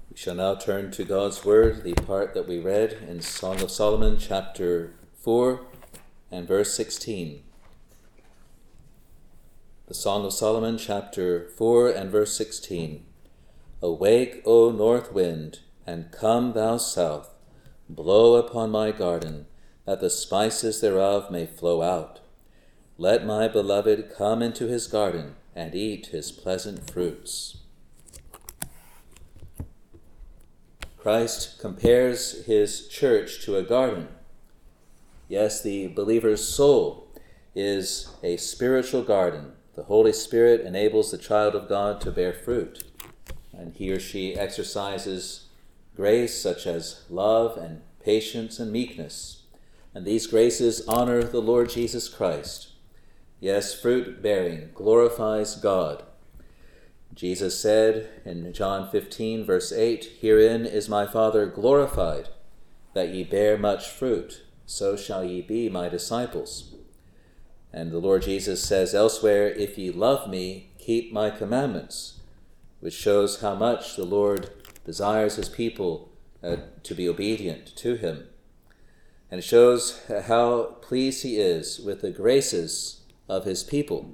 We shall now turn to God's Word, the part that we read in Song of Solomon, chapter 4 and verse 16. The Song of Solomon, chapter 4 and verse 16. Awake, O north wind, and come thou south. Blow upon my garden, that the spices thereof may flow out. Let my beloved come into his garden, and eat his pleasant fruits. Christ compares his church to a garden. Yes, the believer's soul is a spiritual garden. The Holy Spirit enables the child of God to bear fruit, and he or she exercises grace such as love and patience and meekness. And these graces honor the Lord Jesus Christ. Yes, fruit bearing glorifies God. Jesus said in John 15, verse 8, Herein is my Father glorified, that ye bear much fruit, so shall ye be my disciples. And the Lord Jesus says elsewhere, If ye love me, keep my commandments, which shows how much the Lord desires his people to be obedient to him. And it shows how pleased he is with the graces of his people.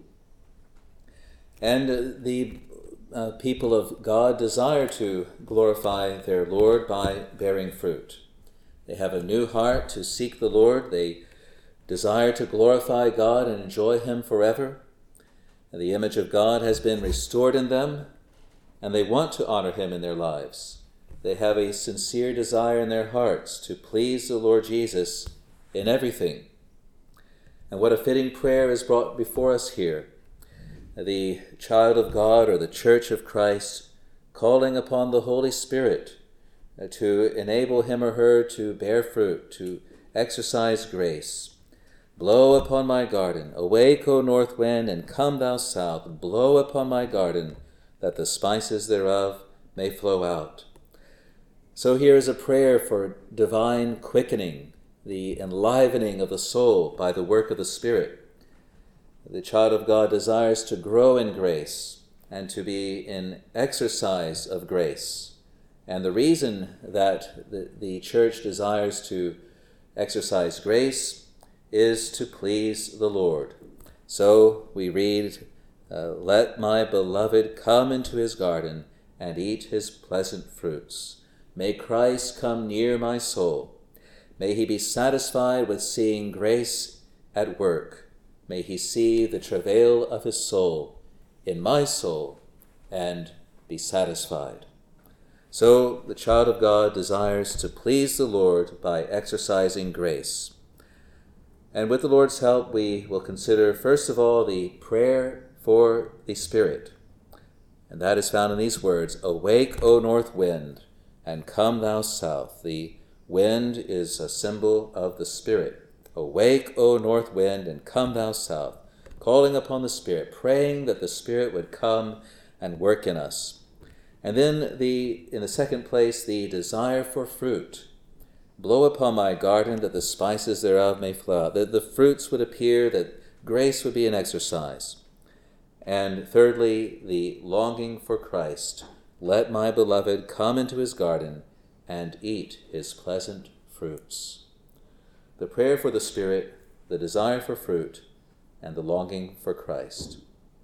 And the people of God desire to glorify their Lord by bearing fruit. They have a new heart to seek the Lord. They desire to glorify God and enjoy him forever. And the image of God has been restored in them, and they want to honor him in their lives. They have a sincere desire in their hearts to please the Lord Jesus in everything. And what a fitting prayer is brought before us here. The child of God, or the church of Christ, calling upon the Holy Spirit to enable him or her to bear fruit, to exercise grace. Blow upon my garden, awake, O north wind, and come thou south. Blow upon my garden, that the spices thereof may flow out. So here is a prayer for divine quickening, the enlivening of the soul by the work of the Spirit. The child of God desires to grow in grace and to be in exercise of grace. And the reason that the church desires to exercise grace is to please the Lord. So we read, Let my beloved come into his garden and eat his pleasant fruits. May Christ come near my soul. May he be satisfied with seeing grace at work. May he see the travail of his soul in my soul and be satisfied. So the child of God desires to please the Lord by exercising grace. And with the Lord's help, we will consider, first of all, the prayer for the Spirit. And that is found in these words, Awake, O north wind, and come thou south. The wind is a symbol of the Spirit. Awake, O north wind, and come thou south, calling upon the Spirit, praying that the Spirit would come and work in us. And then in the second place, the desire for fruit. Blow upon my garden, that the spices thereof may flow out. That the fruits would appear, that grace would be an exercise. And thirdly, the longing for Christ. Let my beloved come into his garden and eat his pleasant fruits. The prayer for the Spirit, the desire for fruit, and the longing for Christ.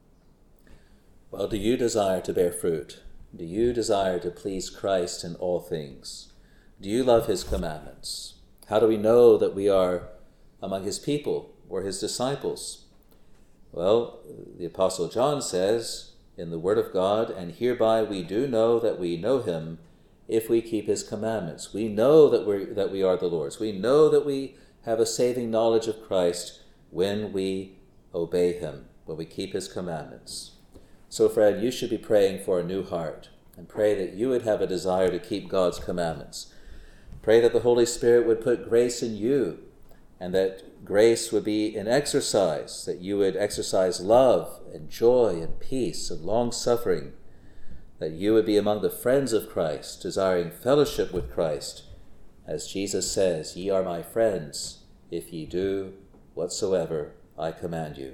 Well, do you desire to bear fruit? Do you desire to please Christ in all things? Do you love his commandments? How do we know that we are among his people or his disciples? Well, the Apostle John says in the Word of God, And hereby we do know that we know him, if we keep his commandments. We know that we are the Lord's. We know that we have a saving knowledge of Christ when we obey him, when we keep his commandments. So, friend, you should be praying for a new heart, and pray that you would have a desire to keep God's commandments. Pray that the Holy Spirit would put grace in you, and that grace would be in exercise, that you would exercise love and joy and peace and long-suffering, that you would be among the friends of Christ, desiring fellowship with Christ. As Jesus says, Ye are my friends, if ye do whatsoever I command you.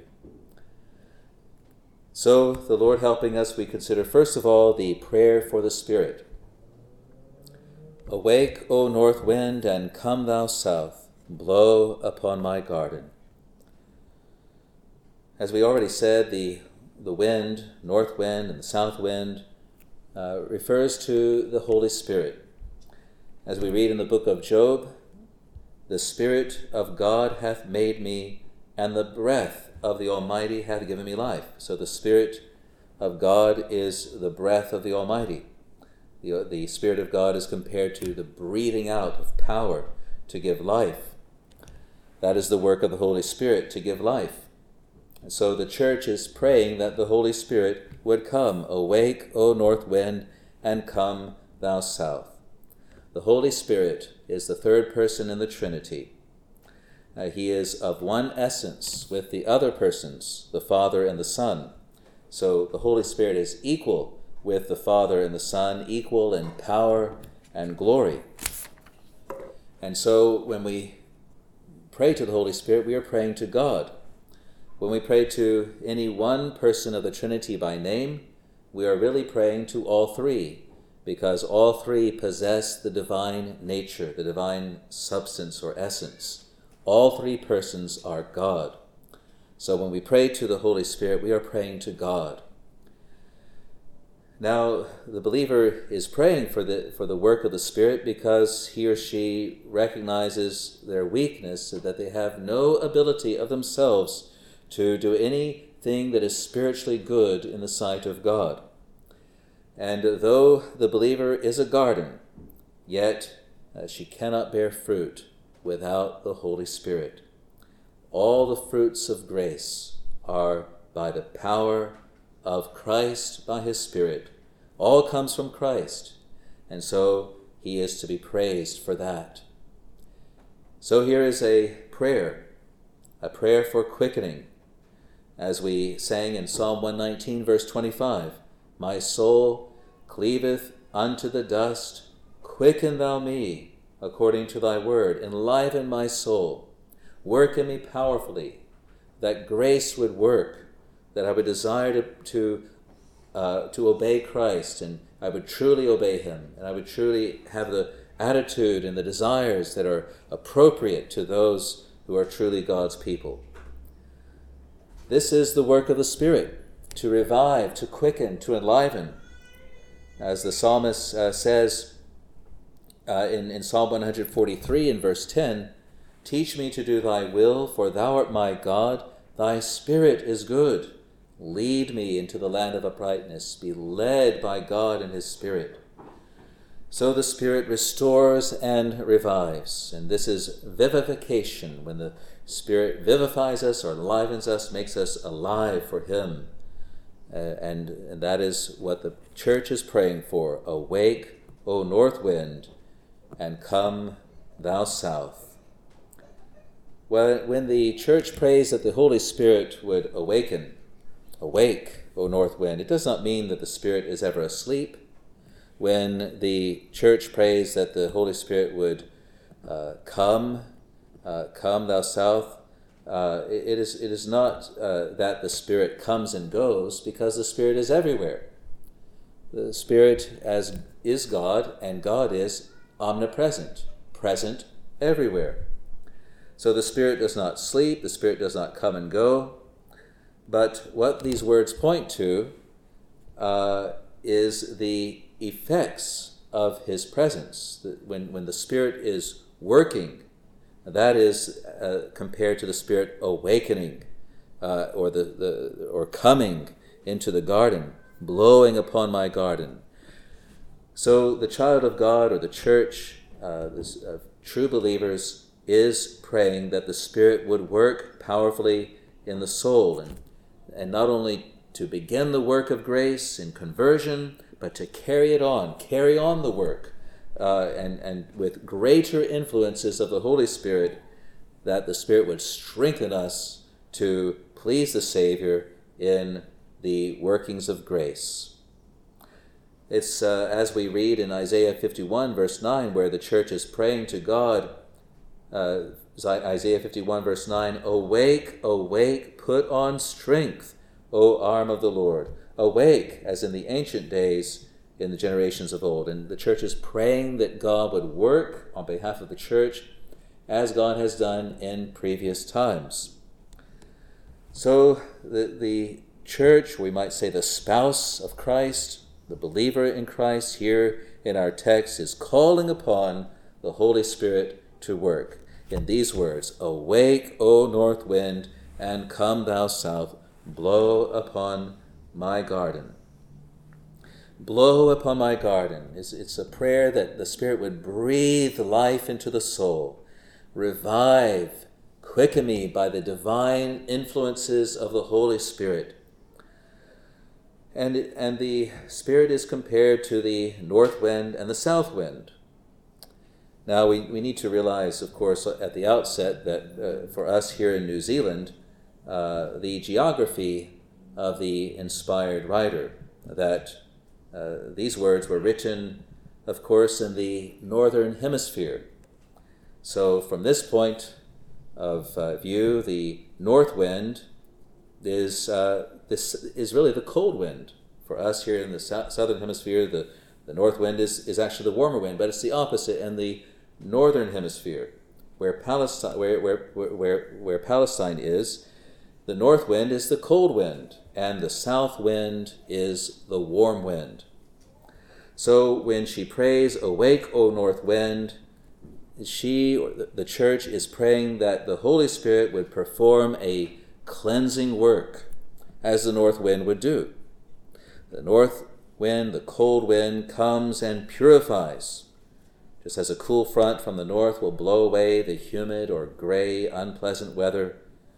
So, the Lord helping us, we consider first of all the prayer for the Spirit. Awake, O north wind, and come thou south, blow upon my garden. As we already said, the wind, north wind and the south wind, refers to the Holy Spirit. As we read in the book of Job, the Spirit of God hath made me, and the breath of the Almighty hath given me life. So the Spirit of God is the breath of the Almighty. The Spirit of God is compared to the breathing out of power to give life. That is the work of the Holy Spirit, to give life. And so the church is praying that the Holy Spirit would come. Awake, O north wind, and come thou south. The Holy Spirit is the third person in the Trinity. He is of one essence with the other persons, the Father and the Son. So the Holy Spirit is equal with the Father and the Son, equal in power and glory. And so when we pray to the Holy Spirit, we are praying to God. When we pray to any one person of the Trinity by name, we are really praying to all three, because all three possess the divine nature, the divine substance or essence. All three persons are God. So when we pray to the Holy Spirit, we are praying to God. Now, the believer is praying for the work of the Spirit because he or she recognizes their weakness, that they have no ability of themselves to do anything that is spiritually good in the sight of God. And though the believer is a garden, yet she cannot bear fruit without the Holy Spirit. All the fruits of grace are by the power of Christ, by his Spirit. All comes from Christ, and so he is to be praised for that. So here is a prayer for quickening. As we sang in Psalm 119, verse 25, my soul cleaveth unto the dust, quicken thou me according to thy word, enliven my soul, work in me powerfully, that grace would work, that I would desire to obey Christ, and I would truly obey him, and I would truly have the attitude and the desires that are appropriate to those who are truly God's people. This is the work of the Spirit, to revive, to quicken, to enliven. As the psalmist says in Psalm 143 in verse 10, teach me to do thy will, for thou art my God, thy Spirit is good. Lead me into the land of uprightness. Be led by God and his Spirit. So the Spirit restores and revives. And this is vivification, when the Spirit vivifies us or enlivens us, makes us alive for him. And that is what the church is praying for. Awake, O north wind, and come thou south. Well, when the church prays that the Holy Spirit would awaken, awake, O north wind, it does not mean that the Spirit is ever asleep. When the church prays that the Holy Spirit would come thou south, it is not that the Spirit comes and goes, because the Spirit is everywhere. The Spirit is God, and God is omnipresent, present everywhere. So the Spirit does not sleep, the Spirit does not come and go. But what these words point to is the effects of his presence. When the Spirit is working, that is compared to the Spirit awakening or coming into the garden, blowing upon my garden. So the child of God, or the church, true believers, is praying that the Spirit would work powerfully in the soul, and not only to begin the work of grace in conversion, but to carry on the work, and with greater influences of the Holy Spirit, that the Spirit would strengthen us to please the Savior in the workings of grace. It's as we read in Isaiah 51, verse 9, where the church is praying to God, Isaiah 51, verse 9, awake, awake, put on strength, O arm of the Lord. Awake, as in the ancient days, in the generations of old. And the church is praying that God would work on behalf of the church as God has done in previous times. So the church, we might say the spouse of Christ, the believer in Christ here in our text, is calling upon the Holy Spirit to work in these words: "Awake, O north wind, and come thou south, blow upon my garden." Blow upon my garden. It's a prayer that the Spirit would breathe life into the soul, revive, quicken me by the divine influences of the Holy Spirit. And the Spirit is compared to the north wind and the south wind. Now, we need to realize, of course, at the outset that for us here in New Zealand, the geography of the inspired writer, that these words were written, of course, in the northern hemisphere. So from this point of view, the north wind is really the cold wind. For us here in the southern hemisphere, the north wind is actually the warmer wind, but it's the opposite in the northern hemisphere, where Palestine, where Palestine is. The north wind is the cold wind, and the south wind is the warm wind. So when she prays, "Awake, O north wind," the church, is praying that the Holy Spirit would perform a cleansing work, as the north wind would do. The north wind, the cold wind, comes and purifies. Just as a cool front from the north will blow away the humid or gray, unpleasant weather.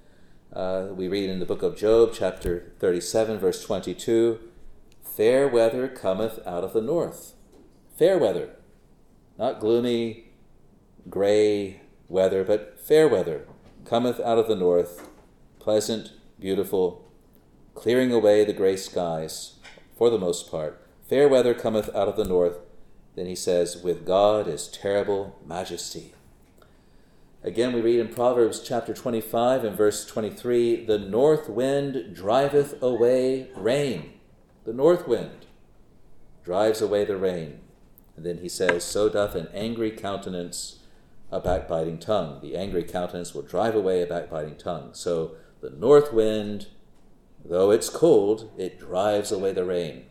We read in the book of Job, chapter 37, verse 22, "Fair weather cometh out of the north." Fair weather. Not gloomy, gray weather, but fair weather cometh out of the north, pleasant, beautiful, clearing away the gray skies, for the most part. Fair weather cometh out of the north. Then he says, "With God is terrible majesty." Again, we read in Proverbs chapter 25 and verse 23, "The north wind driveth away rain." The north wind drives away the rain. And then he says, "So doth an angry countenance a backbiting tongue." The angry countenance will drive away a backbiting tongue. So the north wind, though it's cold, it drives away the rain.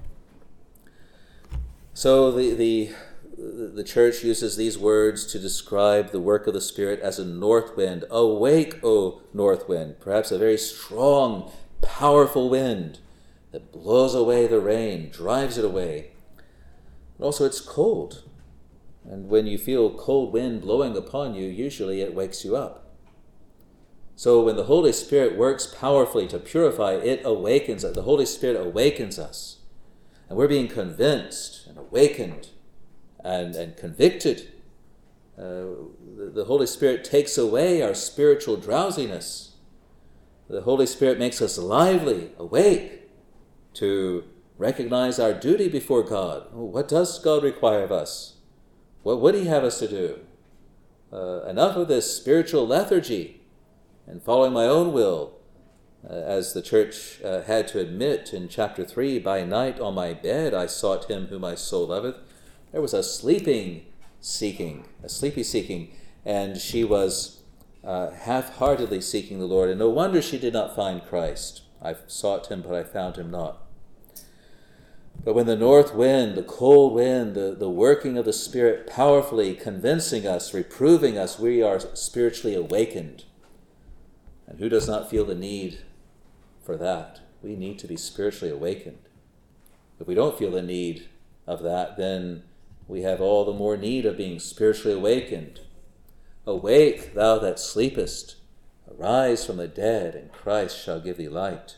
So the church uses these words to describe the work of the Spirit as a north wind. "Awake, O north wind." Perhaps a very strong, powerful wind that blows away the rain, drives it away. And also it's cold. And when you feel cold wind blowing upon you, usually it wakes you up. So when the Holy Spirit works powerfully to purify, it awakens us. The Holy Spirit awakens us. And we're being convinced and awakened and convicted. The Holy Spirit takes away our spiritual drowsiness. The Holy Spirit makes us lively, awake, to recognize our duty before God. What does God require of us? What would he have us to do? Enough of this spiritual lethargy and following my own will. As the church had to admit in chapter 3, "By night on my bed I sought him whom my soul loveth." There was a sleepy seeking, and she was half-heartedly seeking the Lord. And no wonder she did not find Christ. "I sought him, but I found him not." But when the north wind, the cold wind, the working of the Spirit powerfully convincing us, reproving us, we are spiritually awakened. And who does not feel the need for that? We need to be spiritually awakened. If we don't feel the need of that, then we have all the more need of being spiritually awakened. "Awake, thou that sleepest, arise from the dead, and Christ shall give thee light."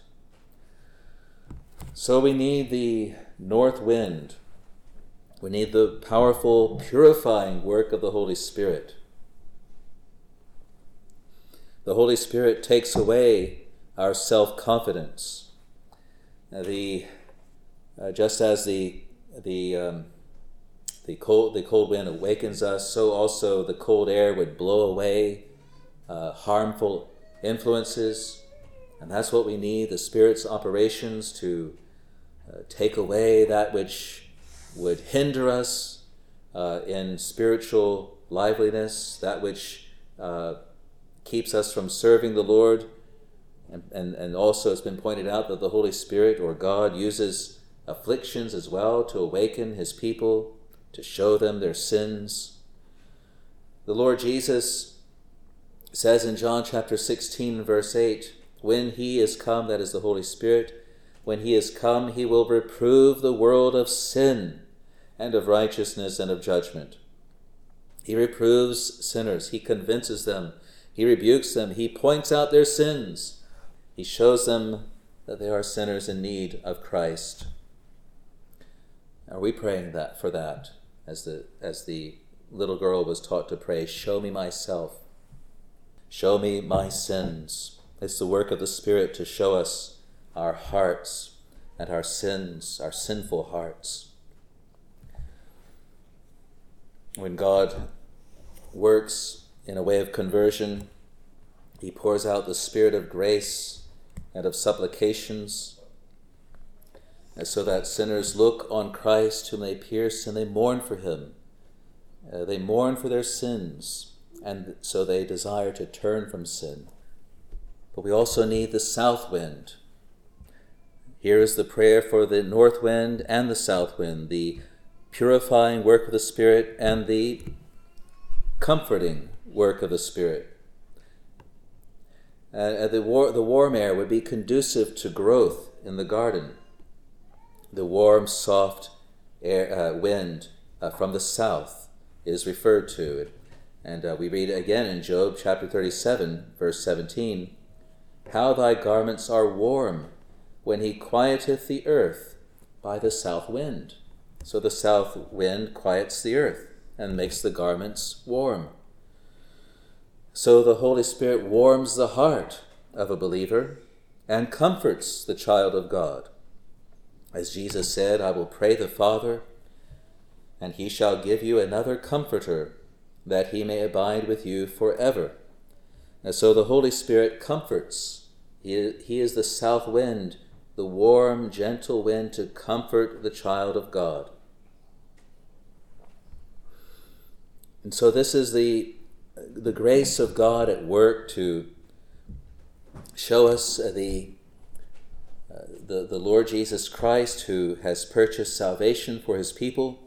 So we need the north wind. We need the powerful, purifying work of the Holy Spirit. The Holy Spirit takes away our self-confidence. Just as the cold wind awakens us, so also the cold air would blow away harmful influences. And that's what we need, the Spirit's operations to take away that which would hinder us in spiritual liveliness, that which keeps us from serving the Lord. And also it's been pointed out that the Holy Spirit or God uses afflictions as well to awaken his people, to show them their sins. The Lord Jesus says in John chapter 16, verse 8, when he is come, that is the Holy Spirit, when he is come, he will reprove the world of sin and of righteousness and of judgment. He reproves sinners. He convinces them. He rebukes them. He points out their sins. He shows them that they are sinners in need of Christ. Are we praying for that? As the little girl was taught to pray, show me myself. Show me my sins. It's the work of the Spirit to show us our hearts and our sins, our sinful hearts. When God works in a way of conversion, he pours out the Spirit of grace and of supplications, and so that sinners look on Christ whom they pierced and they mourn for him. They mourn for their sins, and so they desire to turn from sin. But we also need the south wind. Here is the prayer for the north wind and the south wind, the purifying work of the Spirit and the comforting work of the Spirit. The warm air would be conducive to growth in the garden. The warm, soft air, wind from the south is referred to. And we read again in Job chapter 37, verse 17, how thy garments are warm when he quieteth the earth by the south wind. So the south wind quiets the earth and makes the garments warm. So the Holy Spirit warms the heart of a believer and comforts the child of God. As Jesus said, I will pray the Father, and he shall give you another comforter, that he may abide with you forever. And so the Holy Spirit comforts. He is the south wind, the warm, gentle wind to comfort the child of God. And so this is the grace of God at work to show us the Lord Jesus Christ, who has purchased salvation for his people.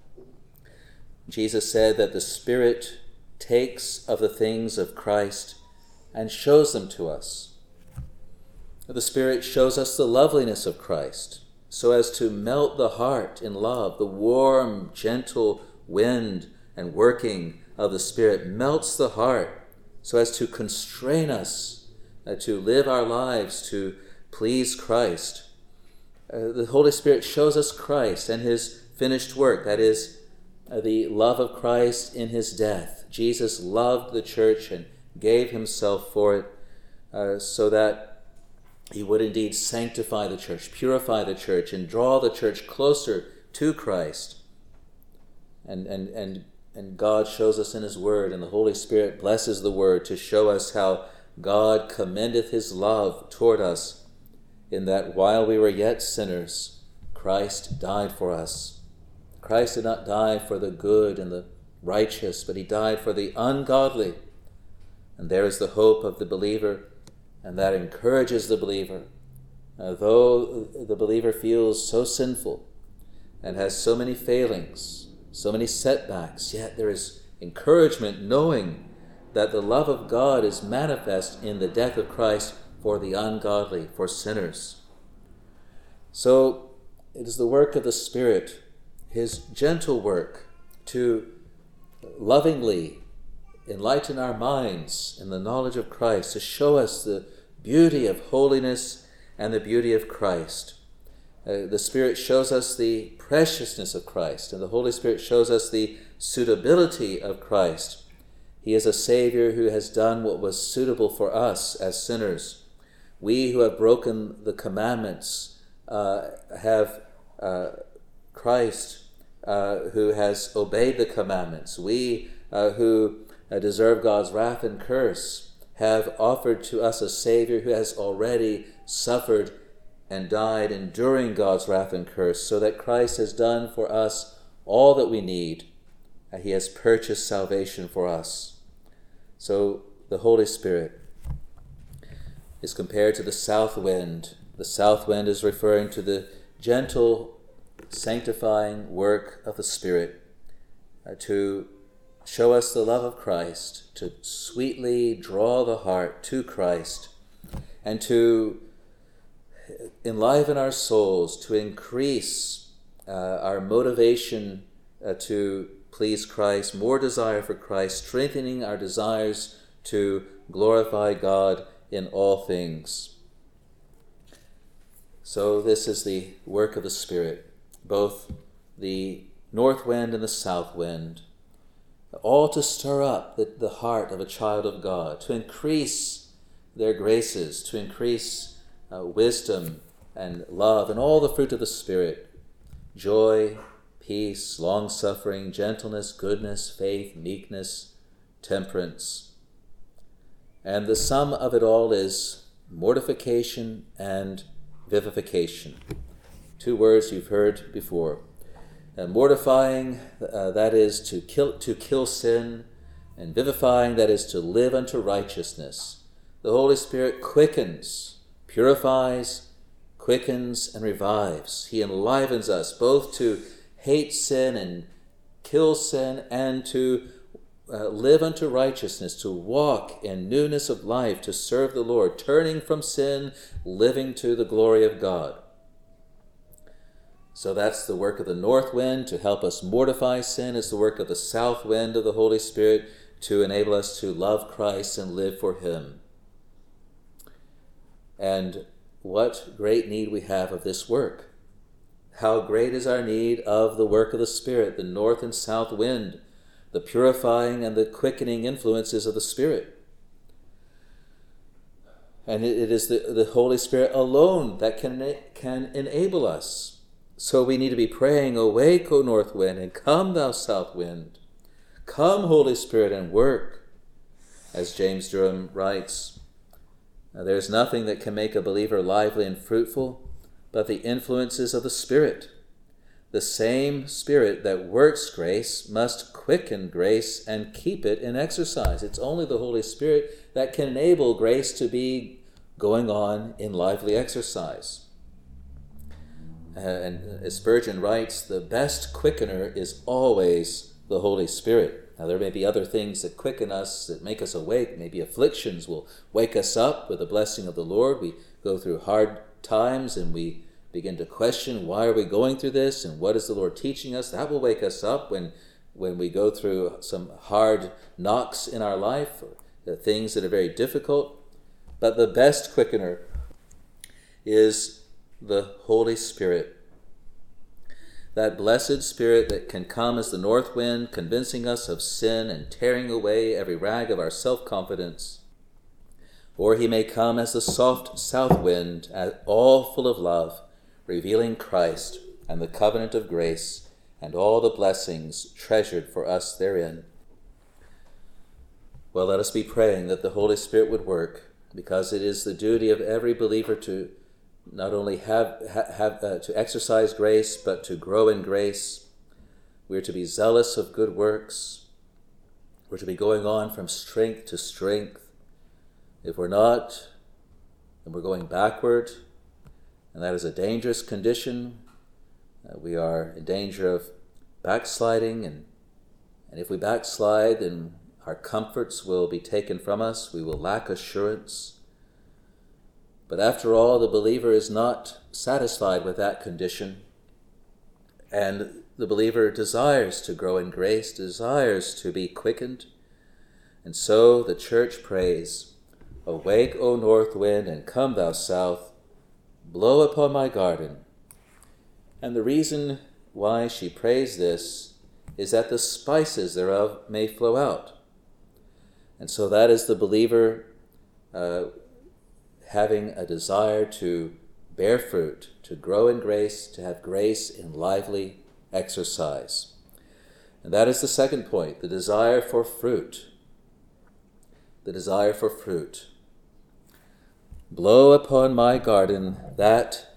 Jesus said that the Spirit takes of the things of Christ and shows them to us. The Spirit shows us the loveliness of Christ, so as to melt the heart in love. The warm, gentle wind and working of the Spirit melts the heart so as to constrain us to live our lives to please Christ. The Holy Spirit shows us Christ and his finished work, that is, the love of Christ in his death. Jesus loved the church and gave himself for it so that he would indeed sanctify the church, purify the church, and draw the church closer to Christ. And God shows us in his word, and the Holy Spirit blesses the word to show us how God commendeth his love toward us, in that while we were yet sinners, Christ died for us. Christ did not die for the good and the righteous, but he died for the ungodly. And there is the hope of the believer, and that encourages the believer. Though the believer feels so sinful and has so many failings, so many setbacks, yet there is encouragement knowing that the love of God is manifest in the death of Christ for the ungodly, for sinners. So it is the work of the Spirit, his gentle work, to lovingly enlighten our minds in the knowledge of Christ, to show us the beauty of holiness and the beauty of Christ. The Spirit shows us the preciousness of Christ, and the Holy Spirit shows us the suitability of Christ. He is a Savior who has done what was suitable for us as sinners. We who have broken the commandments have Christ who has obeyed the commandments. We who deserve God's wrath and curse have offered to us a Savior who has already suffered and died, enduring God's wrath and curse, so that Christ has done for us all that we need, and he has purchased salvation for us. So the Holy Spirit is compared to the south wind. The south wind is referring to the gentle, sanctifying work of the Spirit to show us the love of Christ, to sweetly draw the heart to Christ, and to enliven our souls, to increase our motivation to please Christ, more desire for Christ, strengthening our desires to glorify God in all things. So this is the work of the Spirit, both the north wind and the south wind, all to stir up the heart of a child of God, to increase their graces, to increase wisdom and love and all the fruit of the Spirit: joy, peace, long-suffering, gentleness, goodness, faith, meekness, temperance. And the sum of it all is mortification and vivification. Two words you've heard before. Mortifying, that is to kill sin, and vivifying, that is to live unto righteousness. The Holy Spirit quickens, purifies, quickens, and revives. He enlivens us both to hate sin and kill sin, and to live unto righteousness, to walk in newness of life, to serve the Lord, turning from sin, living to the glory of God. So that's the work of the north wind to help us mortify sin. It's the work of the south wind of the Holy Spirit to enable us to love Christ and live for him. And what great need we have of this work. How great is our need of the work of the Spirit, the north and south wind, the purifying and the quickening influences of the Spirit. And it is the Holy Spirit alone that can enable us. So we need to be praying, "Awake, O north wind, and come, thou south wind. Come, Holy Spirit, and work." As James Durham writes, "There is nothing that can make a believer lively and fruitful but the influences of the Spirit. The same Spirit that works grace must quicken grace and keep it in exercise." It's only the Holy Spirit that can enable grace to be going on in lively exercise. And as Spurgeon writes, the best quickener is always the Holy Spirit. Now there may be other things that quicken us, that make us awake. Maybe afflictions will wake us up with the blessing of the Lord. We go through hard times and we begin to question, why are we going through this, and what is the Lord teaching us? That will wake us up when we go through some hard knocks in our life, or the things that are very difficult. But the best quickener is the Holy Spirit. That blessed Spirit that can come as the north wind, convincing us of sin and tearing away every rag of our self-confidence. Or he may come as the soft south wind, all full of love, revealing Christ and the covenant of grace and all the blessings treasured for us therein. Well, let us be praying that the Holy Spirit would work, because it is the duty of every believer to not only to exercise grace, but to grow in grace. We are to be zealous of good works. We're to be going on from strength to strength. If we're not, then we're going backward, and that is a dangerous condition. We are in danger of backsliding, and if we backslide, then our comforts will be taken from us. We will lack assurance. But after all, the believer is not satisfied with that condition, and the believer desires to grow in grace, desires to be quickened. And so the church prays, "Awake, O north wind, and come, thou south. Blow upon my garden." And the reason why she prays this is that the spices thereof may flow out. And so that is the believer having a desire to bear fruit, to grow in grace, to have grace in lively exercise. And that is the second point, the desire for fruit. The desire for fruit. "Blow upon my garden that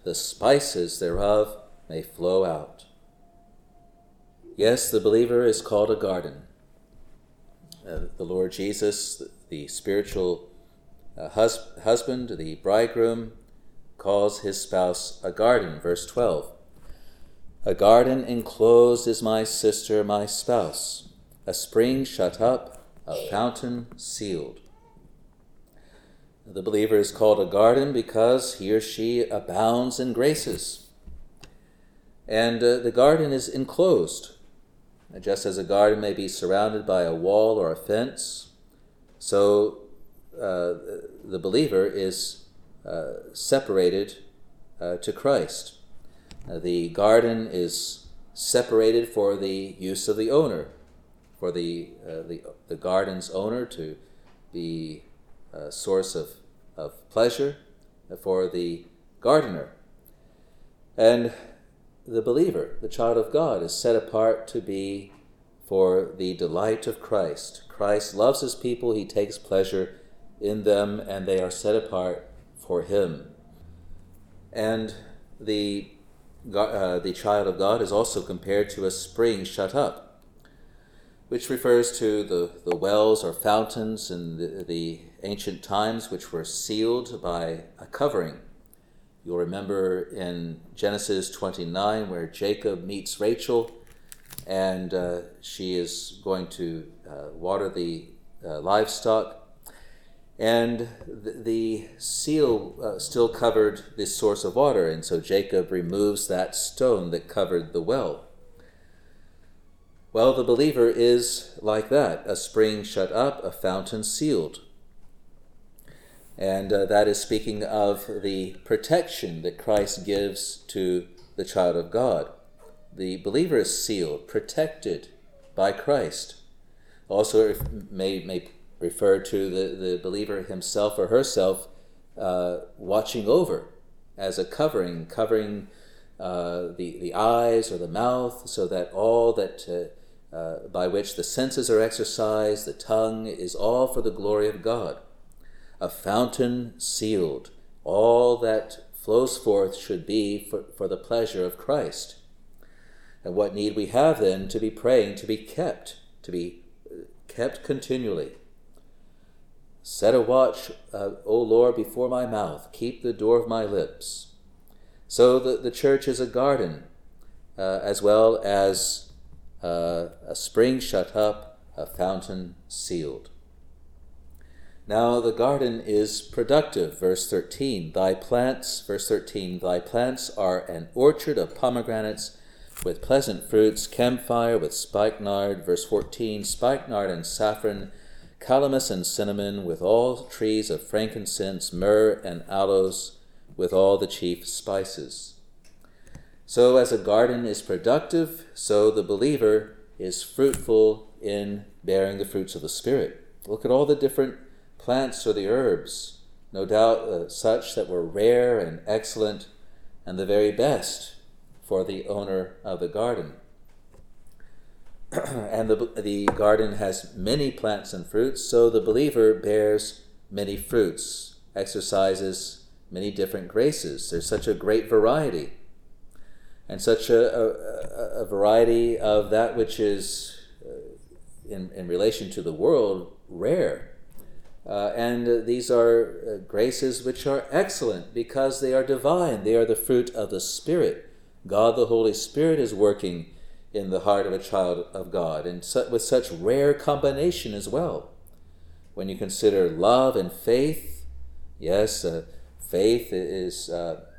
the spices thereof may flow out. Yes, the believer is called a garden. The Lord Jesus, the spiritual husband, the bridegroom, calls his spouse a garden. Verse 12. A garden enclosed is my sister, my spouse, a spring shut up, a fountain sealed. The believer is called a garden because he or she abounds in graces. And the garden is enclosed. Just as a garden may be surrounded by a wall or a fence, so the believer is separated to Christ. The garden is separated for the use of the owner, for the garden's owner to be a source of pleasure for the gardener. And the believer, the child of God, is set apart to be for the delight of Christ. Christ loves his people, he takes pleasure in them, and they are set apart for him. And the child of God is also compared to a spring shut up, which refers to the wells or fountains in the ancient times, which were sealed by a covering. You'll remember in Genesis 29 where Jacob meets Rachel, and she is going to water the livestock, and the seal still covered this source of water, and so Jacob removes that stone that covered the well. Well, the believer is like that, a spring shut up, a fountain sealed. And that is speaking of the protection that Christ gives to the child of God. The believer is sealed, protected by Christ. Also, it may refer to the believer himself or herself watching over as a covering the eyes or the mouth, so that all that by which the senses are exercised, the tongue, is all for the glory of God. A fountain sealed. All that flows forth should be for the pleasure of Christ. And what need we have then to be praying to be kept continually. Set a watch, O Lord, before my mouth. Keep the door of my lips. So the church is a garden, as well as a spring shut up, a fountain sealed. Now the garden is productive. Verse 13, thy plants are an orchard of pomegranates with pleasant fruits, camphire with spikenard. Verse 14, spikenard and saffron, calamus and cinnamon, with all trees of frankincense, myrrh and aloes, with all the chief spices. So as a garden is productive, so the believer is fruitful in bearing the fruits of the Spirit. Look at all the different plants or the herbs, no doubt such that were rare and excellent and the very best for the owner of the garden. And the garden has many plants and fruits, so the believer bears many fruits, exercises many different graces. There's such a great variety, and such a variety of that which is, in relation to the world, rare. And these are graces which are excellent because they are divine. They are the fruit of the Spirit. God the Holy Spirit is working in the heart of a child of God, and with such rare combination as well. When you consider love and faith, yes, faith is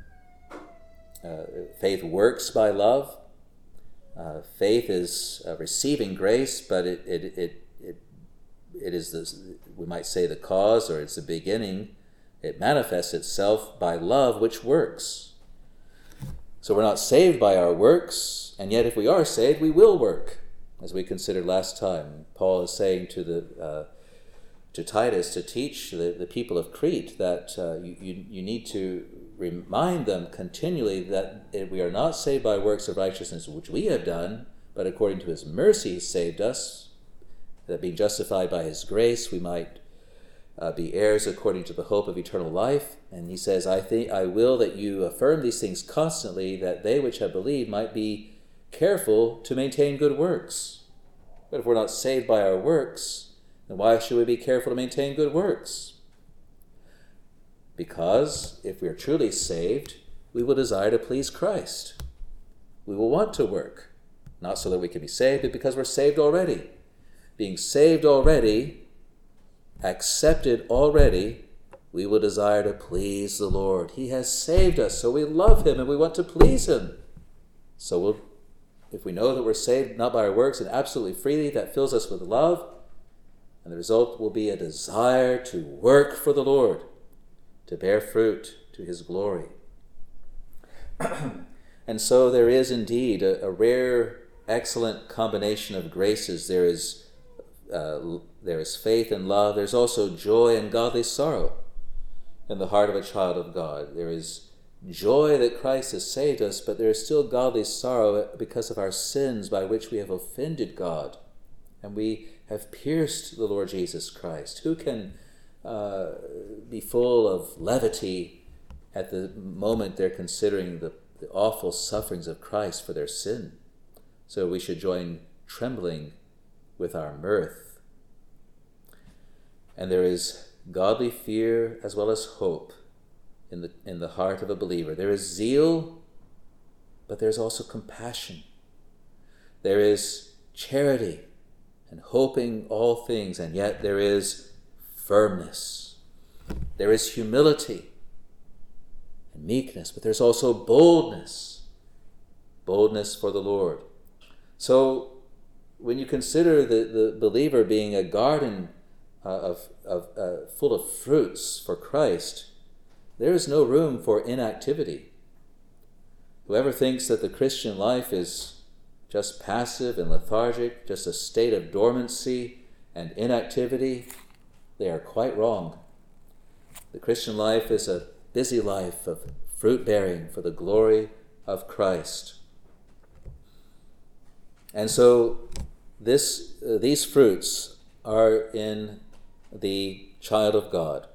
faith works by love. Faith is receiving grace, but it is we might say the cause, or it's the beginning. It manifests itself by love, which works. So we're not saved by our works, and yet if we are saved, we will work, as we considered last time. Paul is saying to Titus to teach the people of Crete that you need to remind them continually that we are not saved by works of righteousness which we have done, but according to his mercy he saved us, that being justified by his grace we might be heirs according to the hope of eternal life. And he says, I will that you affirm these things constantly, that they which have believed might be careful to maintain good works. But if we're not saved by our works, then why should we be careful to maintain good works? Because if we are truly saved, we will desire to please Christ. We will want to work, not so that we can be saved, but because we're saved already. Being saved already, accepted already, we will desire to please the Lord. He has saved us, so we love him and we want to please him. So if we know that we're saved not by our works and absolutely freely, that fills us with love, and the result will be a desire to work for the Lord, to bear fruit to his glory. And so there is indeed a rare, excellent combination of graces. There is faith and love. There's also joy and godly sorrow in the heart of a child of God. There is joy that Christ has saved us, but there is still godly sorrow because of our sins by which we have offended God, and we have pierced the Lord Jesus Christ. Who can be full of levity at the moment they're considering the awful sufferings of Christ for their sin? So we should join trembling with our mirth. And there is godly fear as well as hope in the heart of a believer. There is zeal, but there's also compassion. There is charity and hoping all things, and yet there is firmness. There is humility and meekness, but there's also boldness for the Lord. So when you consider the believer being a garden full of fruits for Christ, there is no room for inactivity. Whoever thinks that the Christian life is just passive and lethargic, just a state of dormancy and inactivity, they are quite wrong. The Christian life is a busy life of fruit-bearing for the glory of Christ. And so these fruits are in the child of God.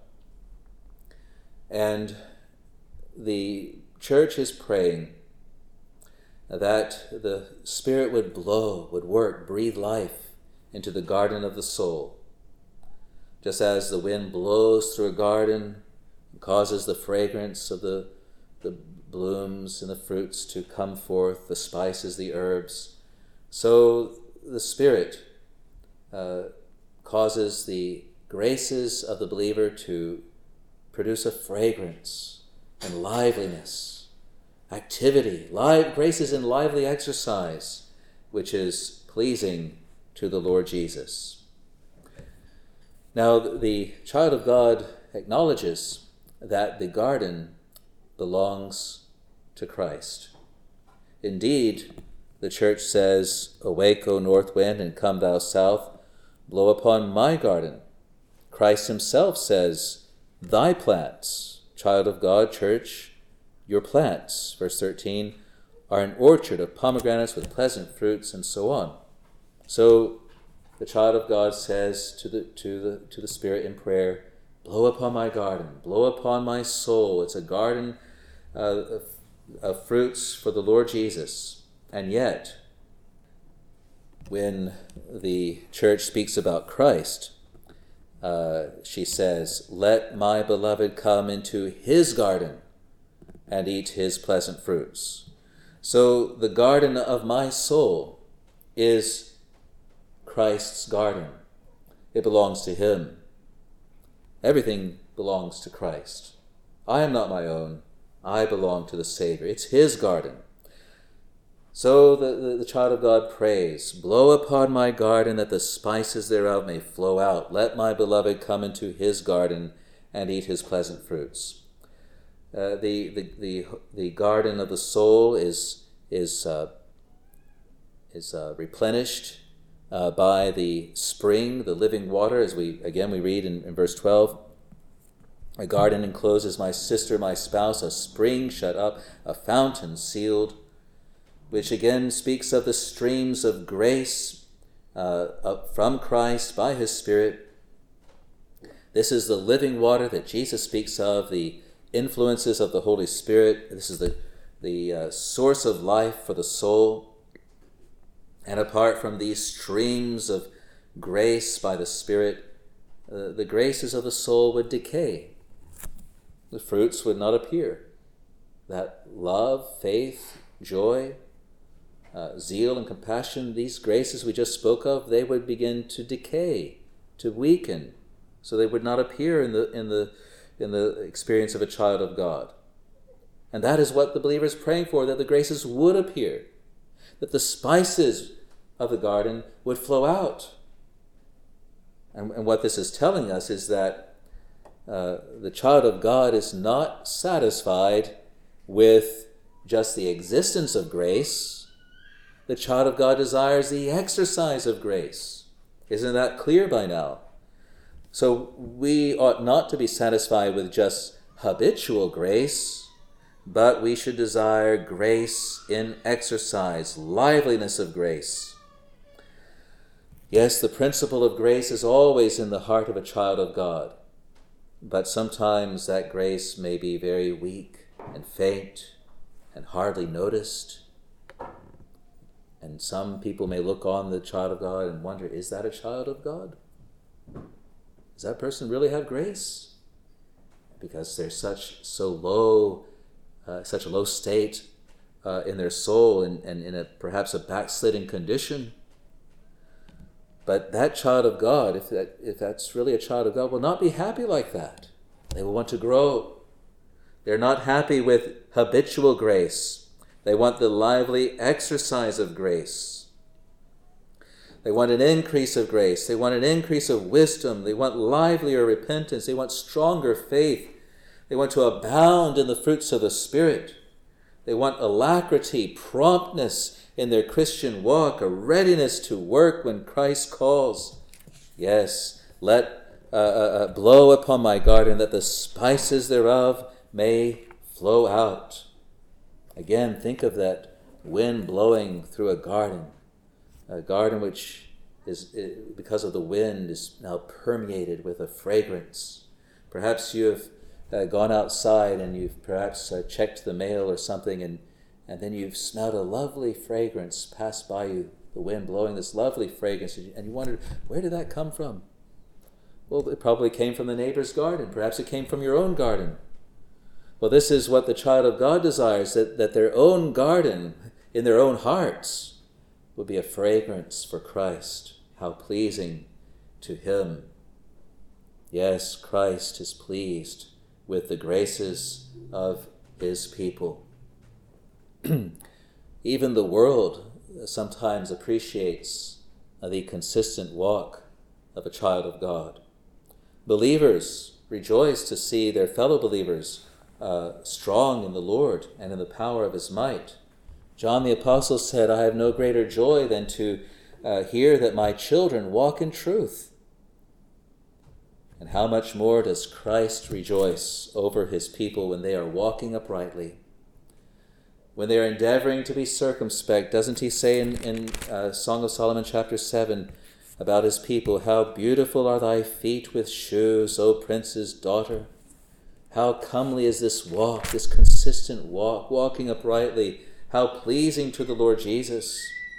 And the church is praying that the Spirit would blow, would work, breathe life into the garden of the soul. Just as the wind blows through a garden and causes the fragrance of the blooms and the fruits to come forth, the spices, the herbs, so the Spirit causes the graces of the believer to produce a fragrance and liveliness, activity, graces in lively exercise, which is pleasing to the Lord Jesus. Now, the child of God acknowledges that the garden belongs to Christ. Indeed, the church says, "Awake, O north wind, and come thou south, blow upon my garden." Christ himself says, "Thy plants," child of God, church, "your plants," verse 13, "are an orchard of pomegranates with pleasant fruits," and so on. So the child of God says to the Spirit in prayer, "Blow upon my garden, blow upon my soul." It's a garden of fruits for the Lord Jesus. And yet, when the church speaks about Christ, she says, "Let my beloved come into his garden and eat his pleasant fruits." So the garden of my soul is Christ's garden. It belongs to him. Everything belongs to Christ. I am not my own. I belong to the Savior. It's his garden. So the child of God prays, "Blow upon my garden that the spices thereof may flow out. Let my beloved come into his garden and eat his pleasant fruits." The garden of the soul is replenished by the spring, the living water, as we read in verse 12. "A garden encloses my sister, my spouse, a spring shut up, a fountain sealed," which again speaks of the streams of grace from Christ by his Spirit This is the living water that Jesus speaks of, the influences of the Holy Spirit. This is the source of life for the soul. And apart from these streams of grace by the Spirit, the graces of the soul would decay. The fruits would not appear. That love, faith, joy, zeal and compassion, these graces we just spoke of, they would begin to decay, to weaken, so they would not appear in the experience of a child of God. And that is what the believer is praying for, that the graces would appear, that the spices of the garden would flow out. And what this is telling us is that the child of God is not satisfied with just the existence of grace. The child of God desires the exercise of grace. Isn't that clear by now? So we ought not to be satisfied with just habitual grace, but we should desire grace in exercise, liveliness of grace. Yes, the principle of grace is always in the heart of a child of God, but sometimes that grace may be very weak and faint and hardly noticed. And some people may look on the child of God and wonder, is that a child of God? Does that person really have grace? Because they're such a low state in their soul and in perhaps a backsliding condition. But that child of God, if that's really a child of God, will not be happy like that. They will want to grow. They're not happy with habitual grace. They want the lively exercise of grace. They want an increase of grace. They want an increase of wisdom. They want livelier repentance. They want stronger faith. They want to abound in the fruits of the Spirit. They want alacrity, promptness in their Christian walk, a readiness to work when Christ calls. Yes, let blow upon my garden that the spices thereof may flow out. Again, think of that wind blowing through a garden which is, because of the wind, is now permeated with a fragrance. Perhaps you have gone outside and you've perhaps checked the mail or something, and then you've smelled a lovely fragrance pass by you, the wind blowing this lovely fragrance, and you wondered, where did that come from? Well, it probably came from the neighbor's garden. Perhaps it came from your own garden. Well, this is what the child of God desires, that their own garden, in their own hearts, will be a fragrance for Christ. How pleasing to Him. Yes, Christ is pleased with the graces of His people. Even the world sometimes appreciates the consistent walk of a child of God. Believers rejoice to see their fellow believers strong in the Lord and in the power of His might. John the Apostle said, I have no greater joy than to hear that my children walk in truth. And how much more does Christ rejoice over His people when they are walking uprightly, when they are endeavoring to be circumspect? Doesn't He say in Song of Solomon chapter 7 about His people, how beautiful are thy feet with shoes, O prince's daughter? How comely is this walk, this consistent walk, walking uprightly. How pleasing to the Lord Jesus.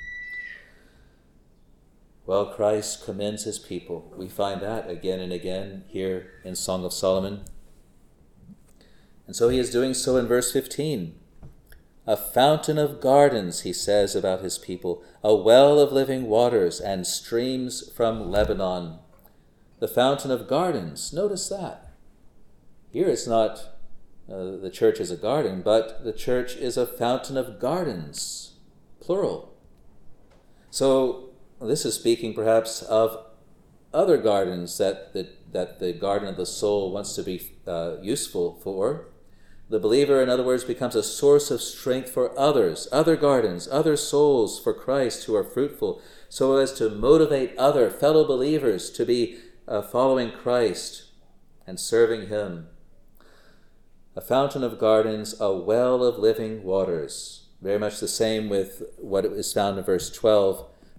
Well, Christ commends His people. We find that again and again here in Song of Solomon. And so He is doing so in verse 15. A fountain of gardens, He says about His people, a well of living waters and streams from Lebanon. The fountain of gardens, notice that. Here it's not the church is a garden, but the church is a fountain of gardens, plural. So this is speaking perhaps of other gardens that the garden of the soul wants to be useful for. The believer, in other words, becomes a source of strength for others, other gardens, other souls for Christ who are fruitful, so as to motivate other fellow believers to be following Christ and serving Him. A fountain of gardens, a well of living waters. Very much the same with what is found in verse 12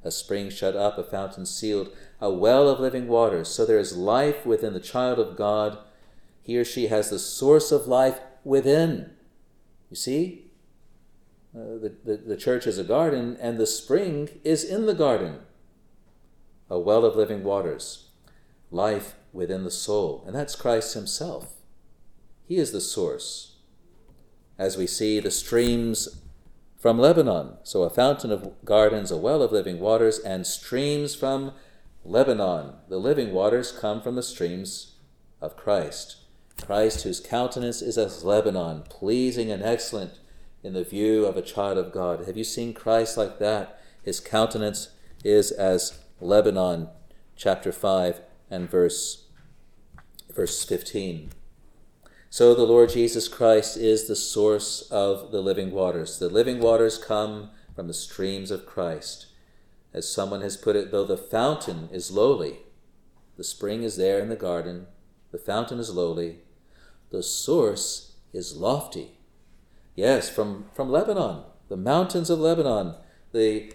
a spring shut up, a fountain sealed, a well of living waters. So there is life within the child of God. He or she has the source of life within. You see? The church is a garden, and the spring is in the garden. A well of living waters. Life within the soul. And that's Christ himself. He is the source. As we see the streams from Lebanon. So a fountain of gardens, a well of living waters, and streams from Lebanon. The living waters come from the streams of Christ. Christ, whose countenance is as Lebanon, pleasing and excellent in the view of a child of God. Have you seen Christ like that? His countenance is as Lebanon, chapter 5 and verse 15. So the Lord Jesus Christ is the source of the living waters. The living waters come from the streams of Christ. As someone has put it, though the fountain is lowly, the spring is there in the garden, the fountain is lowly, the source is lofty. Yes, from Lebanon, the mountains of Lebanon, the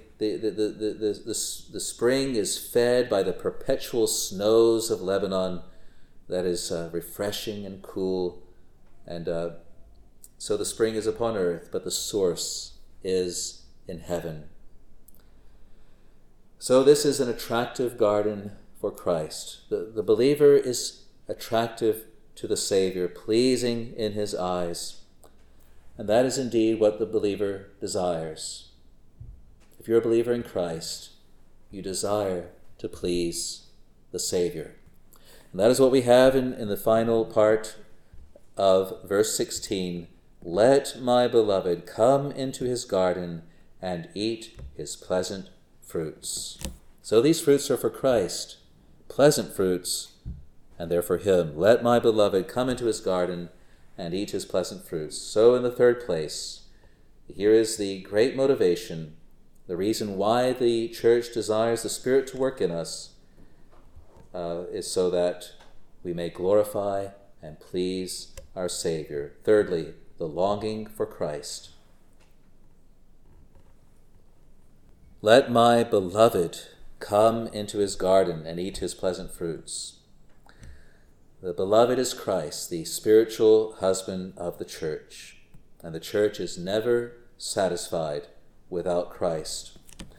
spring is fed by the perpetual snows of Lebanon that is refreshing and cool. And so the spring is upon earth, but the source is in heaven. So this is an attractive garden for Christ. The believer is attractive to the Savior, pleasing in his eyes. And that is indeed what the believer desires. If you're a believer in Christ, you desire to please the Savior. And that is what we have in the final part of verse 16. Let my beloved come into his garden and eat his pleasant fruits. So these fruits are for Christ, pleasant fruits, and they're for him. Let my beloved come into his garden and eat his pleasant fruits. So in the third place, here is the great motivation, the reason why the church desires the Spirit to work in us, is so that we may glorify and please our Savior. Thirdly, the longing for Christ. Let my beloved come into his garden and eat his pleasant fruits. The beloved is Christ, the spiritual husband of the church, and the church is never satisfied without Christ.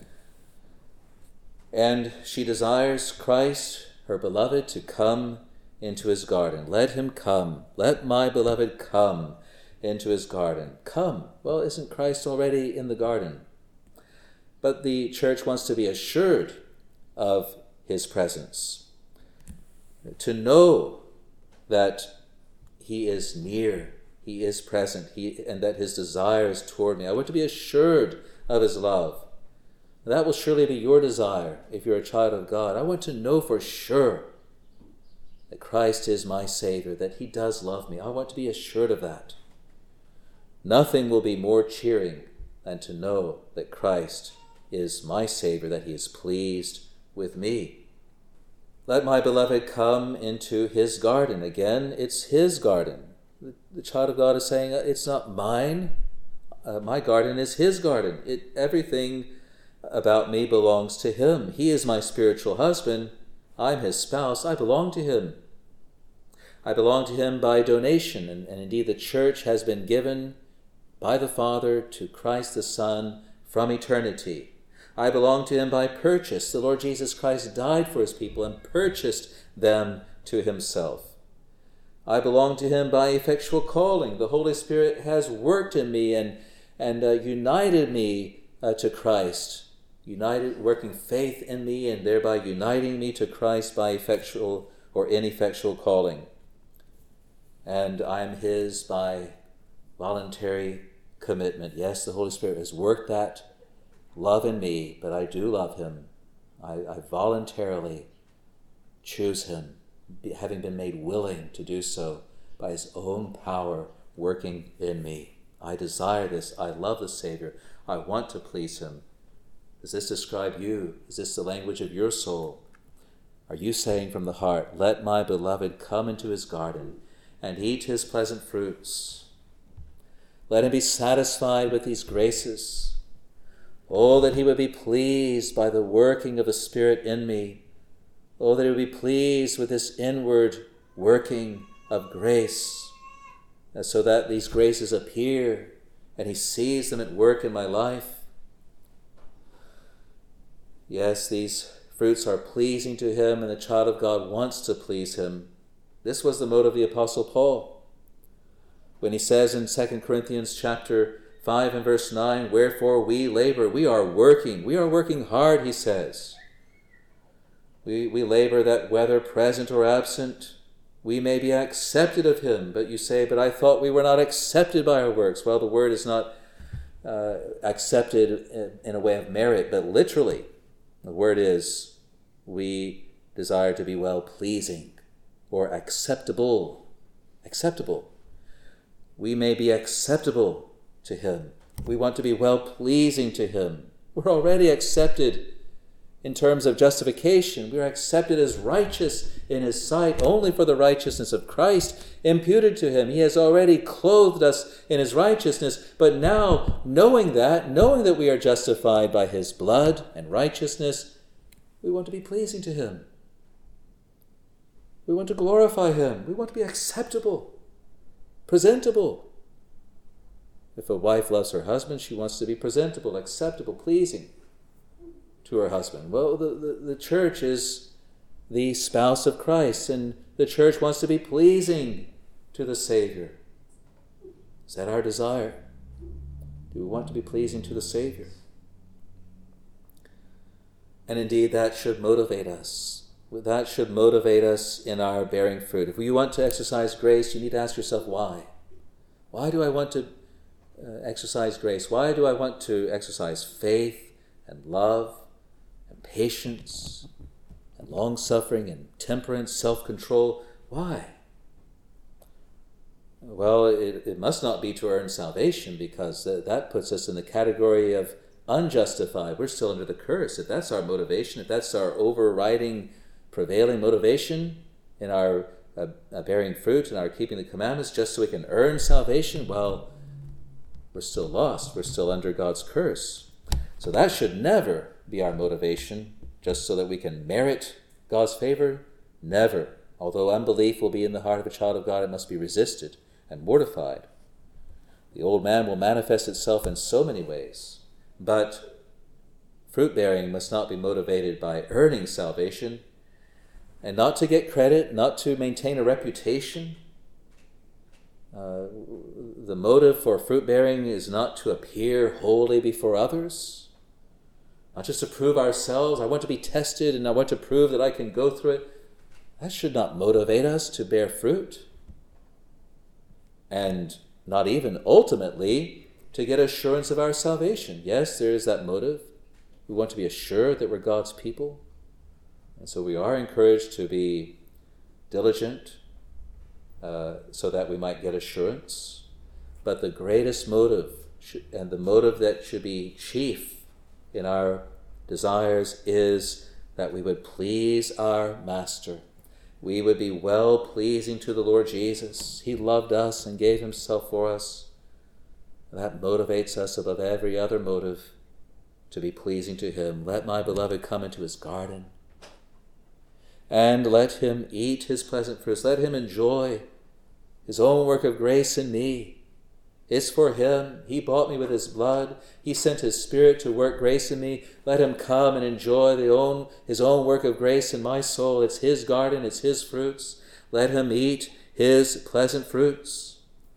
And she desires Christ, her beloved, to come into his garden. Let him come. Let my beloved come into his garden. Come. Well, isn't Christ already in the garden? But the church wants to be assured of his presence, to know that he is near, he is present, and that his desire is toward me. I want to be assured of his love. That will surely be your desire if you're a child of God. I want to know for sure that Christ is my Savior, that he does love me. I want to be assured of that. Nothing will be more cheering than to know that Christ is my Savior, that he is pleased with me. Let my beloved come into his garden. Again, it's his garden. The child of God is saying, it's not mine. My garden is his garden. Everything about me belongs to him. He is my spiritual husband. I'm his spouse. I belong to him. I belong to him by donation, and indeed the church has been given by the Father to Christ the Son from eternity. I belong to him by purchase. The Lord Jesus Christ died for his people and purchased them to himself. I belong to him by effectual calling. The Holy Spirit has worked in me and united me to Christ, working faith in me and thereby uniting me to Christ by effectual or ineffectual calling. And I am his by voluntary commitment. Yes, the Holy Spirit has worked that love in me, but I do love him. I voluntarily choose him, having been made willing to do so by his own power working in me. I desire this. I love the Savior. I want to please him. Does this describe you? Is this the language of your soul? Are you saying from the heart, let my beloved come into his garden and eat his pleasant fruits? Let him be satisfied with these graces. Oh, that he would be pleased by the working of the Spirit in me. Oh, that he would be pleased with this inward working of grace, so that these graces appear and he sees them at work in my life. Yes, these fruits are pleasing to him, and the child of God wants to please him. This was the motive of the Apostle Paul, when he says in 2 Corinthians chapter 5 and verse 9, wherefore we labor, we are working hard, he says. We labor that whether present or absent, we may be accepted of him. But you say, but I thought we were not accepted by our works. Well, the word is not accepted in a way of merit, but literally, the word is we desire to be well-pleasing or acceptable. Acceptable. We may be acceptable to him. We want to be well-pleasing to him. We're already accepted in terms of justification. We are accepted as righteous in his sight only for the righteousness of Christ imputed to him. He has already clothed us in his righteousness. But now, knowing that we are justified by his blood and righteousness, we want to be pleasing to him. We want to glorify him. We want to be acceptable, presentable. If a wife loves her husband, she wants to be presentable, acceptable, pleasing to her husband. Well, the church is the spouse of Christ, and the church wants to be pleasing to the Savior. Is that our desire? Do we want to be pleasing to the Savior? And indeed, that should motivate us. That should motivate us in our bearing fruit. If you want to exercise grace, you need to ask yourself, why? Why do I want to exercise grace? Why do I want to exercise faith and love and patience and long-suffering and temperance, self-control? Why? Well, it must not be to earn salvation, because that puts us in the category of unjustified. We're still under the curse. If that's our motivation, if that's our overriding, prevailing motivation in our bearing fruit and our keeping the commandments just so we can earn salvation, well, we're still lost. We're still under God's curse. So that should never be our motivation, just so that we can merit God's favor. Never. Although unbelief will be in the heart of a child of God, it must be resisted and mortified. The old man will manifest itself in so many ways, but fruit-bearing must not be motivated by earning salvation, and not to get credit, not to maintain a reputation. The motive for fruit-bearing is not to appear holy before others, not just to prove ourselves. I want to be tested and I want to prove that I can go through it. That should not motivate us to bear fruit. And not even ultimately to get assurance of our salvation. Yes, there is that motive. We want to be assured that we're God's people. And so we are encouraged to be diligent so that we might get assurance. But the greatest motive, and the motive that should be chief in our desires, is that we would please our Master. We would be well-pleasing to the Lord Jesus. He loved us and gave himself for us. That motivates us above every other motive to be pleasing to him. Let my beloved come into his garden, and let him eat his pleasant fruits. Let him enjoy his own work of grace in me. It's for him. He bought me with his blood. He sent his Spirit to work grace in me. Let him come and enjoy his own work of grace in my soul. It's his garden. It's his fruits. Let him eat his pleasant fruits.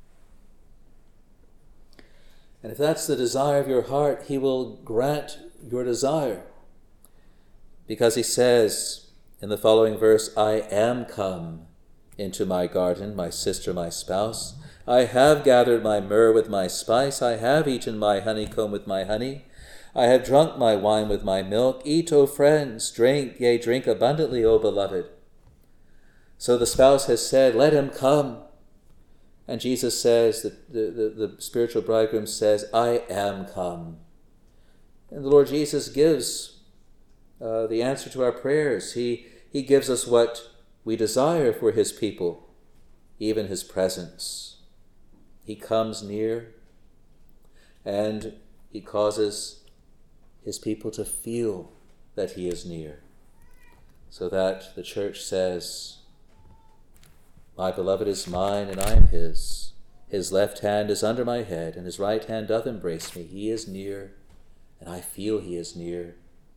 And if that's the desire of your heart, he will grant your desire. Because he says in the following verse, I am come into my garden, my sister, my spouse. I have gathered my myrrh with my spice. I have eaten my honeycomb with my honey. I have drunk my wine with my milk. Eat, O friends, drink, yea, drink abundantly, O beloved. So the spouse has said, let him come. And Jesus says, the spiritual bridegroom says, I am come. And the Lord Jesus gives the answer to our prayers. He gives us what we desire for his people, even his presence. He comes near, and he causes his people to feel that he is near, so that the church says, my beloved is mine, and I am his. His left hand is under my head, and his right hand doth embrace me. He is near, and I feel he is near.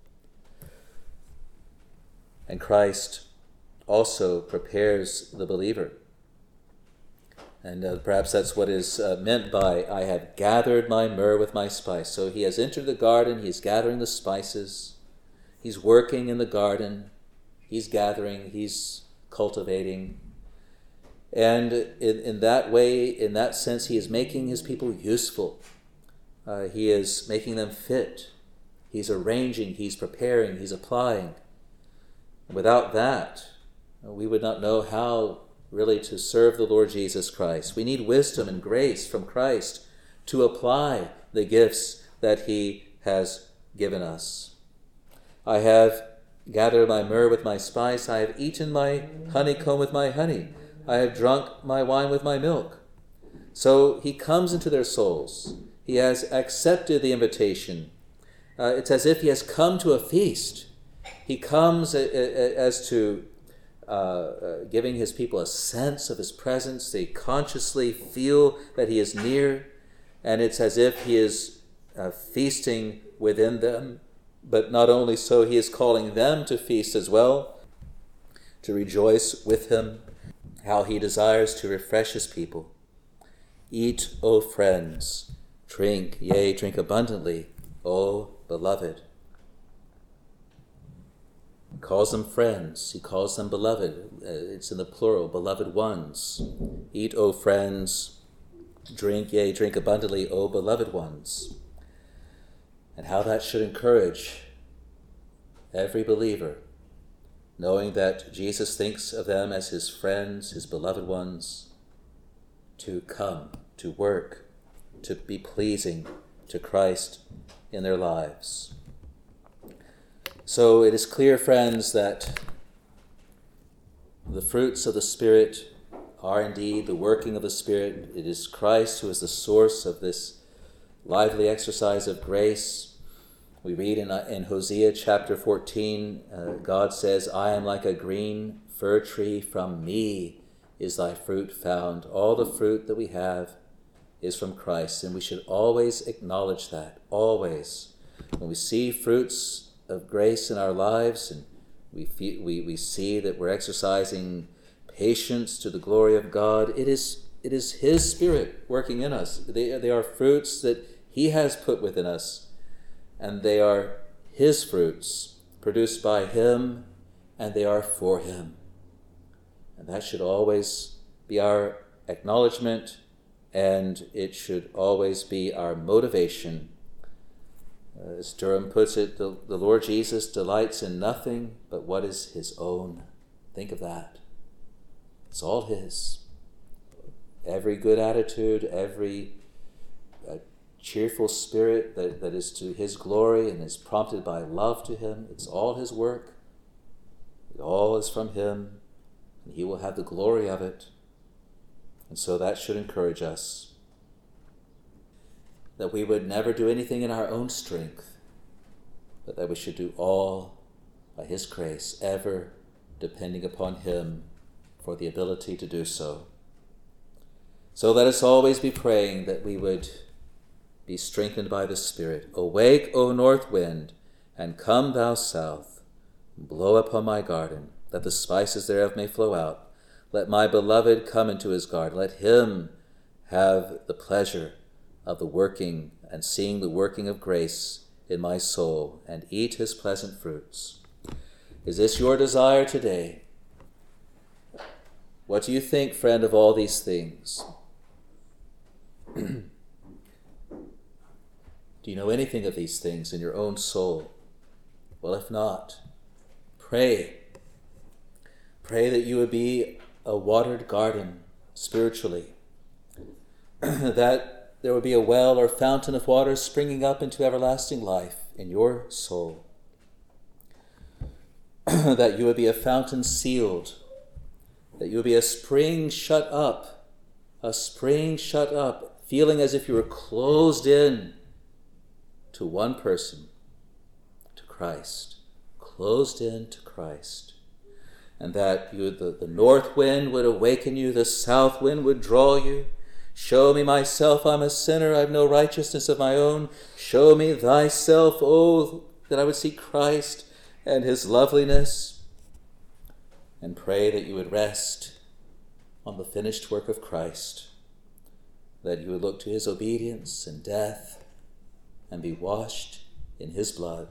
And Christ also prepares the believer. And perhaps that's what is meant by, I have gathered my myrrh with my spice. So he has entered the garden, he's gathering the spices, he's working in the garden, he's gathering, he's cultivating. And in that way, in that sense, he is making his people useful. He is making them fit. He's arranging, he's preparing, he's applying. Without that, we would not know how really to serve the Lord Jesus Christ. We need wisdom and grace from Christ to apply the gifts that he has given us. I have gathered my myrrh with my spice. I have eaten my honeycomb with my honey. I have drunk my wine with my milk. So he comes into their souls. He has accepted the invitation. It's as if he has come to a feast. He comes as to giving his people a sense of his presence. They consciously feel that he is near, and it's as if he is feasting within them. But not only so, he is calling them to feast as well, to rejoice with him. How he desires to refresh his people. Eat, O friends, drink, yea, drink abundantly, O beloved. He calls them friends, he calls them beloved. It's in the plural, beloved ones. Eat, O friends, drink, yea, drink abundantly, O beloved ones. And how that should encourage every believer, knowing that Jesus thinks of them as his friends, his beloved ones, to come, to work, to be pleasing to Christ in their lives. So it is clear, friends, that the fruits of the Spirit are indeed the working of the Spirit. It is Christ who is the source of this lively exercise of grace. We read in Hosea chapter 14, God says, I am like a green fir tree, from me is thy fruit found. All the fruit that we have is from Christ, and we should always acknowledge that, always. When we see fruits of grace in our lives, and we see that we're exercising patience to the glory of God, it is his Spirit working in us. They are fruits that he has put within us. And they are his fruits, produced by him, and they are for him. And that should always be our acknowledgement, and it should always be our motivation. As Durham puts it, the Lord Jesus delights in nothing but what is his own. Think of that. It's all his. Every good attitude, every cheerful spirit that is to his glory and is prompted by love to him. It's all his work. It all is from him, and he will have the glory of it. And so that should encourage us, that we would never do anything in our own strength, but that we should do all by his grace, ever depending upon him for the ability to do so. So let us always be praying that we would be strengthened by the Spirit. Awake, O north wind, and come thou south. Blow upon my garden, that the spices thereof may flow out. Let my beloved come into his garden. Let him have the pleasure of the working and seeing the working of grace in my soul, and eat his pleasant fruits. Is this your desire today? What do you think, friend, of all these things? Do you know anything of these things in your own soul? Well, if not, pray. Pray that you would be a watered garden spiritually, that there would be a well or fountain of water springing up into everlasting life in your soul, that you would be a fountain sealed, that you would be a spring shut up, feeling as if you were closed in to one person, Christ, closed in to Christ. And that the north wind would awaken you, the south wind would draw you. Show me myself, I'm a sinner, I've no righteousness of my own. Show me thyself, oh, that I would see Christ and his loveliness. And pray that you would rest on the finished work of Christ, that you would look to his obedience and death and be washed in his blood.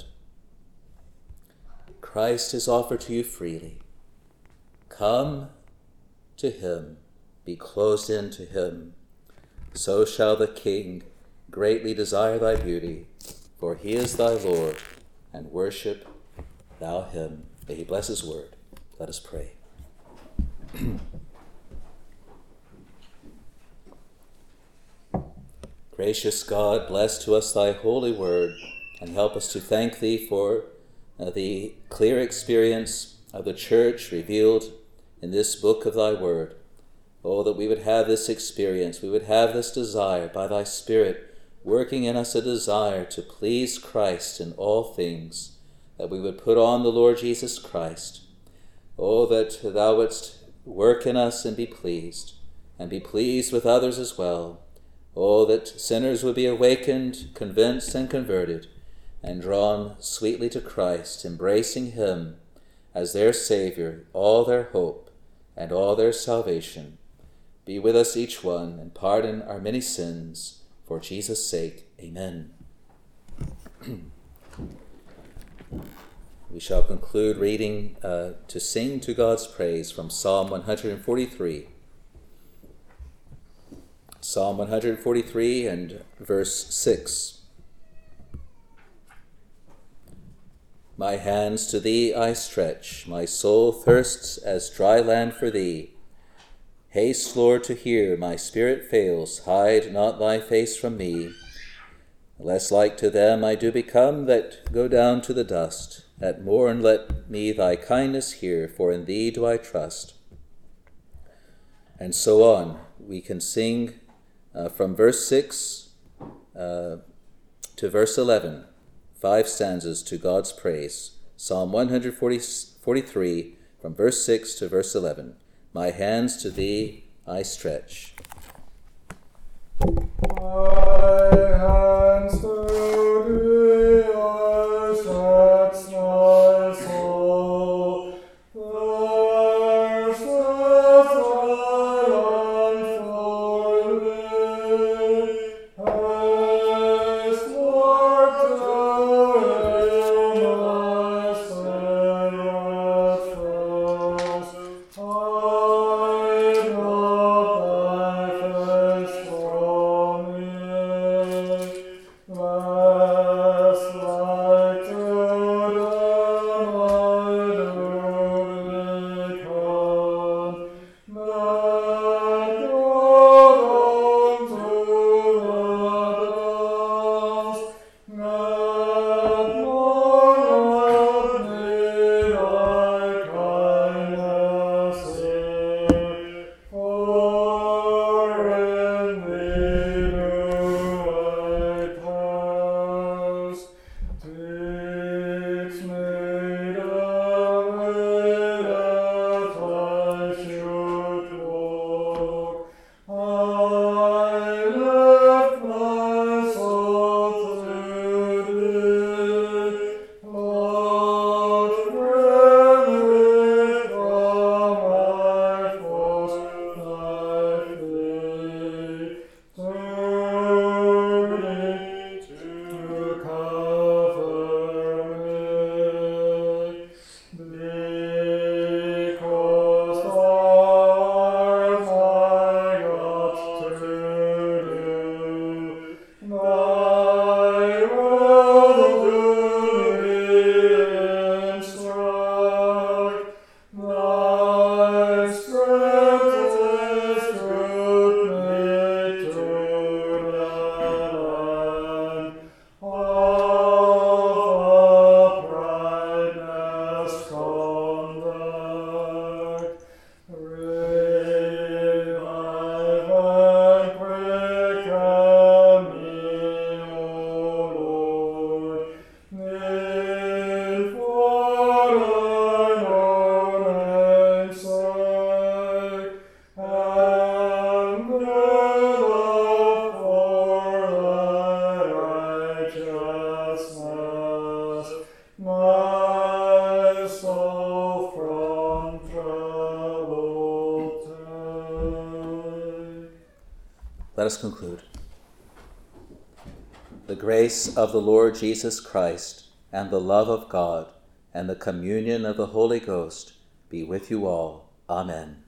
Christ is offered to you freely. Come to him, be closed in to him. So shall the King greatly desire thy beauty, for he is thy Lord, and worship thou him. May he bless his word. Let us pray. Gracious God, bless to us thy holy word, and help us to thank thee for the clear experience of the church revealed in this book of thy word. Oh, that we would have this experience, we would have this desire by thy Spirit, working in us a desire to please Christ in all things, that we would put on the Lord Jesus Christ. Oh, that thou wouldst work in us and be pleased with others as well. Oh, that sinners would be awakened, convinced, and converted, and drawn sweetly to Christ, embracing him as their Savior, all their hope and all their salvation. Be with us each one, and pardon our many sins, for Jesus' sake. Amen. We shall conclude reading to sing to God's praise from Psalm 143. Psalm 143 and verse 6. My hands to thee I stretch, my soul thirsts as dry land for thee. Haste, Lord, to hear, my spirit fails, hide not thy face from me. Less like to them I do become that go down to the dust. At morn let me thy kindness hear, for in thee do I trust. And so on. We can sing from verse 6 to verse 11, 5 stanzas to God's praise. Psalm 143, from verse 6 to verse 11. My hands to thee I stretch. My hands to thee I stretch, my soul thirsts as thy land for thee. Haste, Lord, to hear my spirit fails. Hide not thy face from me. now from trouble take. Let us conclude. The grace of the Lord Jesus Christ, and the love of God, and the communion of the Holy Ghost be with you all. Amen.